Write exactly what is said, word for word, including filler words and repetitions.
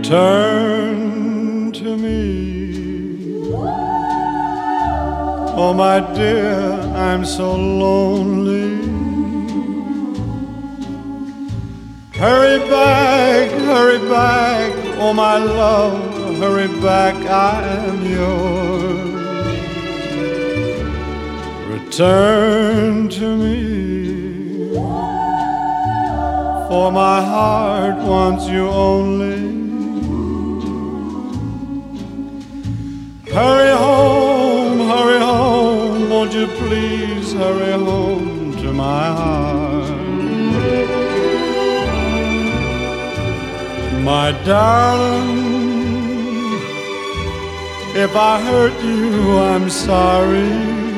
Return to me. Oh, my dear, I'm so lonely. Hurry back, hurry back, oh, my love, hurry back, I am yours. Return to me, for my heart wants you only. Hurry home, hurry home, won't you please hurry home to my heart. My darling, if I hurt you, I'm sorry.